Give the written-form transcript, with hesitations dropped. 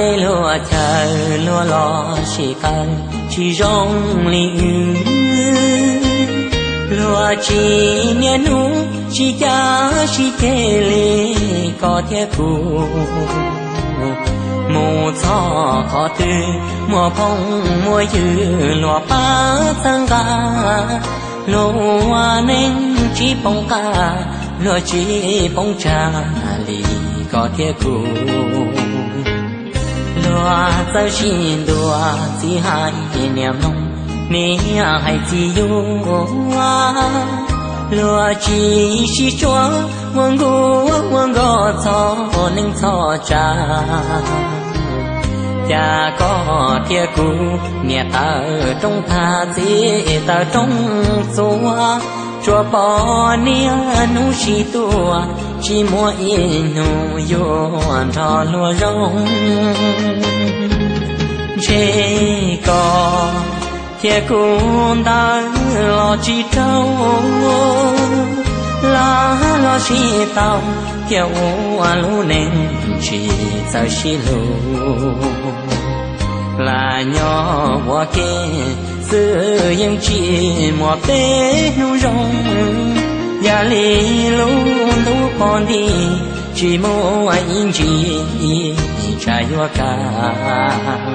tê lúa chờ lúa lo chỉ cần chỉ rong li lúa chỉ nhớ nú chỉ cha chỉ kê li có thiệt cũ mùa gió khó tư mùa phong mùa dư lúa phá sang ga lúa nên chỉ phong ca lúa chỉ phong trà li có thiệt cũ lúa giờ xin lúa chỉ hai niềm nông mẹ hay chỉ yêu lúa chỉ chúa muốn gõ cho nên cho cha cha có thiệt cũ mẹ ta trong tha gì ta trong xóa chúa bỏ nia nu chỉ tua chỉ mua yên nu yo cho lúa rong chê có thiệt cũng ta lo chỉ trâu lo chỉ tao kiểu lũ nên chỉ sao chỉ lũ là nhỏ hoa kê xưa nhưng chỉ mùa bé nu rong nhà lì lũ con đi chỉ mua anh chỉ trái hoa cả